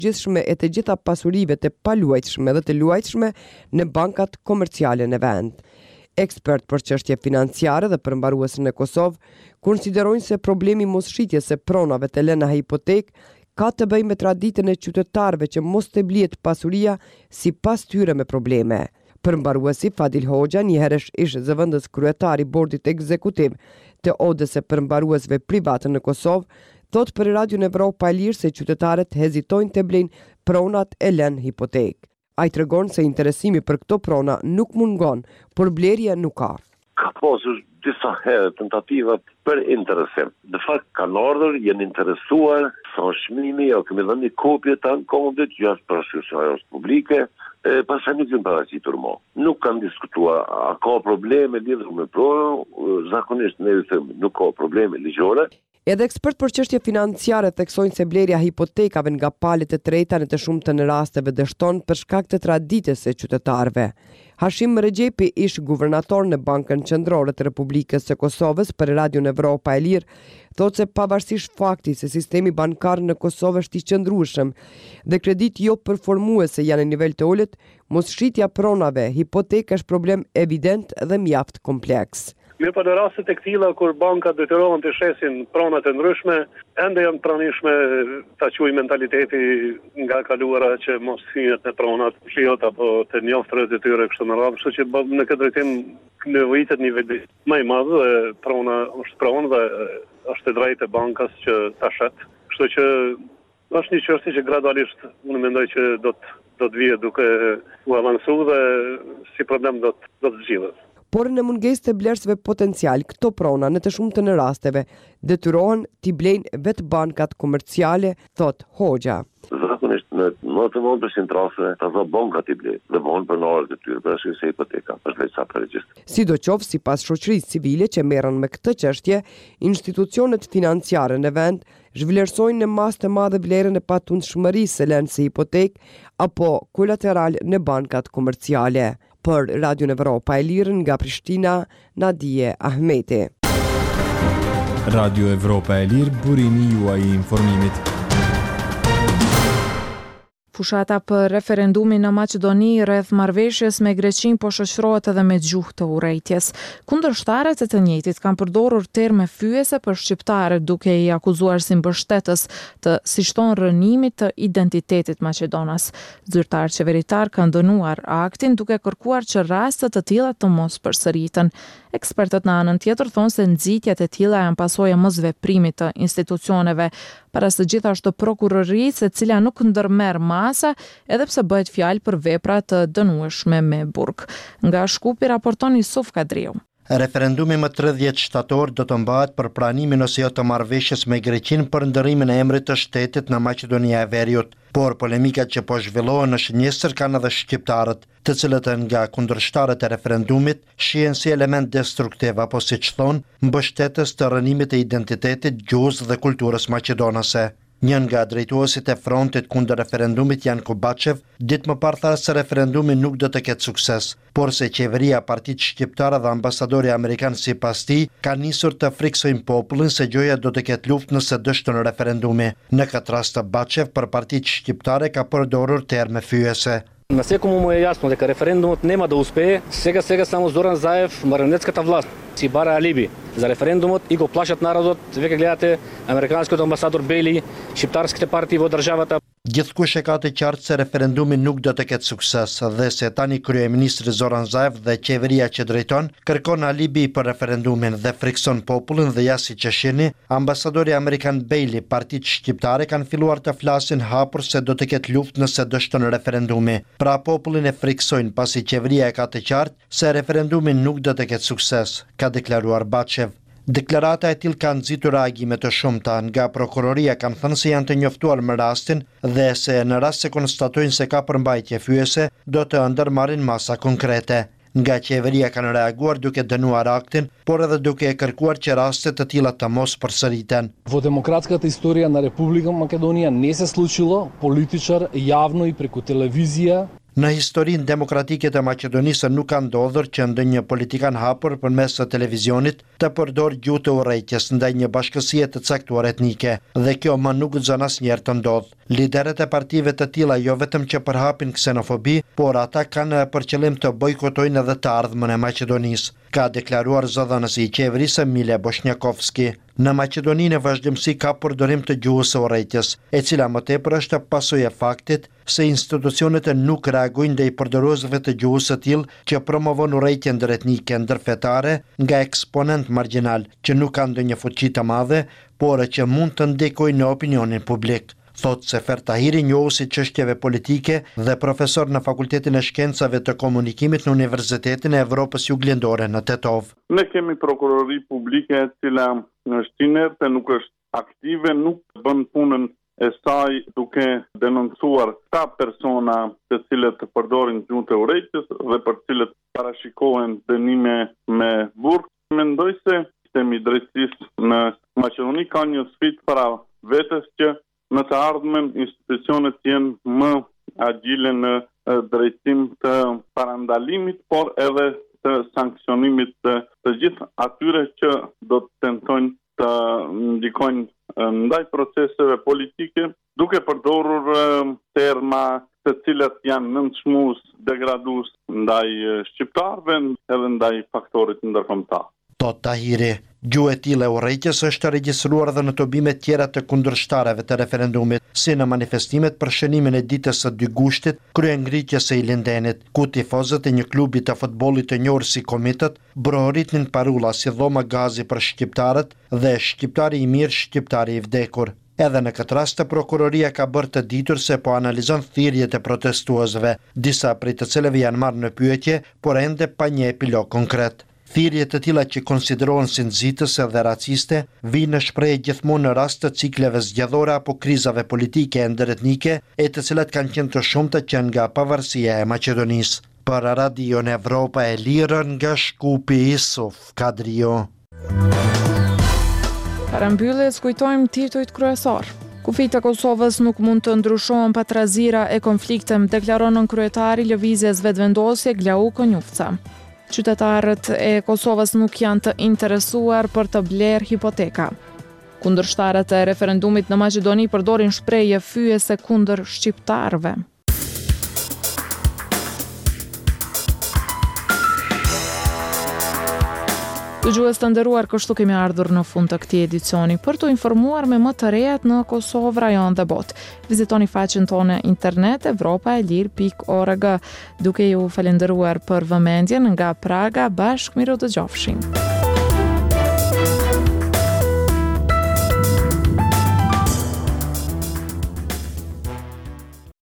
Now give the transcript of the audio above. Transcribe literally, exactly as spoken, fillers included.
gjithshme e të gjitha pasurive të paluajtshme dhe të luajtshme në bankat komerciale në vend. Ekspert për çështje financiare dhe përmbaruesi në Kosovë konsiderojnë se problemi mosshitjes së pronave të lëna hipotek ka të bëjë me traditën e qytetarëve që mos të blihet pasuria sipas tyre me probleme. Përmbaruesi Fadil Hoxha, njëherësh ish zëvendës kryetari bordit ekzekutiv të Odës së përmbaruesve private në Kosovë, thot për Radion Evropa e Lirë se qytetarët hezitojnë të blejnë pronat e lënë hipotek. Ai tregon se interesimi për këto prona nuk mungon, por blerja nuk ka. Ka pasur disa herë tentativa për interesim. Në fakt kanë ardhur, janë interesuar, sa shmimi, ja kemi dhënë një kopje të ankondit, jashtë parasysh publike, e pastaj nuk janë paraqitur më. Nuk kanë diskutuar, a ka probleme lidhur me pronën, zakonisht ne i them nuk ka probleme ligjore. Edhe ekspert për çështje financiare theksojnë se blerja hipotekave nga palët e treta në të shumtën e rasteve dështon për shkak të traditës së qytetarëve. Hashim Regjepi, ish guvernator në Bankën Qendrore të Republikës së Kosovës për Radion Evropa e Lirë, thotë se pavarësisht faktit se sistemi bankar në Kosovë është i qëndrueshëm dhe kredit jo performuese janë në nivel të ulët, mosshitja pronave hipotek është problem evident dhe mjaft kompleks. Mirë për në rastet e këtilla kur bankat detyrohen të shesin pronat e ndryshme, ende janë pranishme ta quaj mentaliteti nga kaluara që mos hyhet në pronat fliot apo të njoftërës e tyre kështu me radhë, kështu që në këtë drejtim nevojitet niveli më i madh dhe prona është pronë dhe është e drejtë e bankës që ta shet. Kështu që është një çështje që gradualisht unë mendoj që do të do të vijë duke u avancuar dhe si problem do të do të zgjidhet. Por në mungesë të blerësve potencial, këto prona në të shumtën e rasteve detyrohen t'i blejnë vetë bankat komerciale, thot Hoxha. Zakonisht në nëntëntënovë përqind të rasteve ato bankat i blejnë dhe vonë pronarët e tyre për arsye se hipoteka është vetë sa për regjistrim. Sidoqoftë, sipas shoqërisë civile që merren me këtë çështje, institucionet financiare në vend zhvlerësojnë në masë të madhe vlerën e patundshmërisë së lënë së hipotek apo kolateral në bankat komerciale. Për Radion Evropa e Lirë nga Prishtina, Nadije Ahmeti. Radio Evropa e Lirë, burimi juaj i informimit. Fushata për referendumin në Maqedoni rreth marrëveshjes me Greqinë po shoqërohet edhe me gjuhë të urrejtjes. Kundërshtarët e të njëjtit kanë përdorur terme fyese për shqiptarët duke i akuzuar si mbështetës të si shton rënimit të identitetit maqedonas. Zyrtarë qeveritar kanë dënuar aktin duke kërkuar që raste të tilla të mos përsëriten. Ekspertët në anën tjetër thonë se nxitjet e tilla janë pasojë e mosveprimit të institucioneve, para së gjithashtu prokurorisë e cila nuk ndërmerr masa edhe pse bëhet fjalë për vepra të dënueshme me burg. Nga Shkupi raporton Yusuf Kadriu. Referendumi më tridhjetë shtator do të mbahet për pranimin ose jo të marrëveshjes me Greqinë për ndërrimin e emrit të shtetit në Maqedonia e Veriut. Por polemikat që po zhvillohen në shënjestër kanë edhe shqiptarët, të cilët nga kundërshtarët e referendumit shihen si element destruktiv apo siç thonë, mbështetës të rënimit të identitetit, gjuhës dhe kulturës maqedonase. Njën nga drejtuesit e frontit kundër referendumit Jan Kobachev, ditë më parë tha se referendumi nuk do të ketë sukses, por se qeveria, partitë shqiptare dhe ambasadori amerikan sipas tij kanë nisur të friksojnë popullin se gjoja do të ketë luftë nëse dështon referendumi. Në këtë rast Bachev për partitë shqiptare ka përdorur terme fyese. Насколько му е ясно дека референдумот нема да успее, сега сега само Зоран Заев, марионетската власт, си бара алиби за референдумот и го плашат народот. Веќе гледате американскиот амбасадор Бейли, шиптарските партии во државата. Gjithkush e ka të qartë se referendumi nuk do të ketë sukses dhe se tani kryeministri Zoran Zaev dhe qeveria që drejton kërkon alibi për referendumin dhe frikson popullin dhe ja si që shihni, ambasadori amerikan Bailey, partitë shqiptare kanë filluar të flasin hapur se do të ketë luftë nëse dështon referendumi. Pra popullin e friksojnë pasi qeveria e ka të qartë se referendumi nuk do të ketë sukses, ka deklaruar Bachev. Deklarata e tillë ka nxitur reagime të shumta nga prokuroria, kanë thënë se janë të njoftuar me rastin dhe se në rast se konstatojnë se ka përmbajtje fyese, do të ndërmarrin masa konkrete. Nga qeveria kanë reaguar duke dënuar aktin, por edhe duke e kërkuar që raste të tilla të mos përsëriten. Во демократската историја на Република Македонија не се случило политичар јавно и преку телевизија Në historinë demokratike të Maqedonisë nuk ka ndodhur që ndonjë politikan hapur përmes së televizionit të përdor gjuhë të urrejtjes ndaj një bashkësie të caktuar etnike, dhe kjo më nuk gëzon asnjëherë të ndodh. Liderët e partive të tilla jo vetëm që përhapin ksenofobi, por ata kanë për qëllim të bojkotojnë edhe të ardhmën e Maqedonisë, ka deklaruar zëdhënësi i qeverisë Mile Bosnjakovski. Në Maqedoni në vazhdimsi ka përdorim të gjuhës së urrejtjes, e cila më tepër është pasojë e faktit se institucionet nuk reagojnë ndaj përdoruesve të gjuhës së tillë që promovon urrejtjen ndëretnike ndërfetare nga eksponent marginal që nuk ka ndonjë fuqi të madhe, por që mund të ndikojnë në opinionin publik. Thot Sefer Tahiri, njohuesi çështjeve politike dhe profesor në Fakultetin e Shkencave të Komunikimit në Universitetin e Evropës Juglindore në Tetov. Ne kemi prokurori publike e cila është inerte, nuk është aktive, nuk bën punën e saj duke denoncuar ta persona të cilët përdorin gjuhën e urrejtjes dhe për cilët parashikohen dënime me burg. Mendoj se sistemi i drejtësisë në Maqedoni ka një sfidë para vetes që në të ardhmen institucionet jenë më agjile në drejtim të parandalimit, por edhe të sankcionimit të, të gjithë atyre që do të tentojnë të ndikojnë ndaj proceseve politike, duke përdorur terma të cilat janë nënçmues, degradues ndaj shqiptarëve edhe ndaj faktorit ndërkombëtar. Tot Tahiri, gjuhë e tillë e urrejtjes është regjistruar edhe në tobime tjera të kundërshtarëve të referendumit, si në manifestimet për shënimin e ditës së dy gushtit, kryengritjes së Ilindenit, ku tifozët e një klubi të futbollit të njohur si Komitet brohoritnin parulla si dhoma gazi për shqiptarët dhe shqiptari i mirë, shqiptari i vdekur. Edhe në këtë rast, prokuroria ka bërë të ditur se po analizon thirrjet e protestuesve, disa prej të cilëve janë marrë në pyetje, por ende pa një epilog konkret. Thirrje të tilla që konsiderohen si nxitëse dhe raciste vijnë në shprehje gjithmonë në rast të cikleve zgjedhore apo krizave politike e ndëretnike, e të cilat kanë qenë të shumta që nga pavarësia e Maqedonisë. Për Radio në Evropa e Lirë nga Shkupi Isuf Kadrio. Para mbylljes kujtojmë titujt kryesor. Kufijtë e Kosovës nuk mund të ndryshohen pa trazira e konfliktem, deklaron kryetari lëvizjes vetëvendosje Glau Konjufca. Qytetarët e Kosovës nuk janë të interesuar për të blerë hipoteka. Kundërshtarët e referendumit në Maqedoni përdorin shprehje fyese kundër shqiptarëve. Dëgjues të nderuar, kështu kemi ardhur në fund të këtij edicioni. Për të informuar me më të rejat në Kosovë, rajon dhe botë, vizitoni faqen tonë internet evropa e lir pikë org. Duke ju falendëruar për vëmendjen nga Praga, bashkë miru dëgjofshim.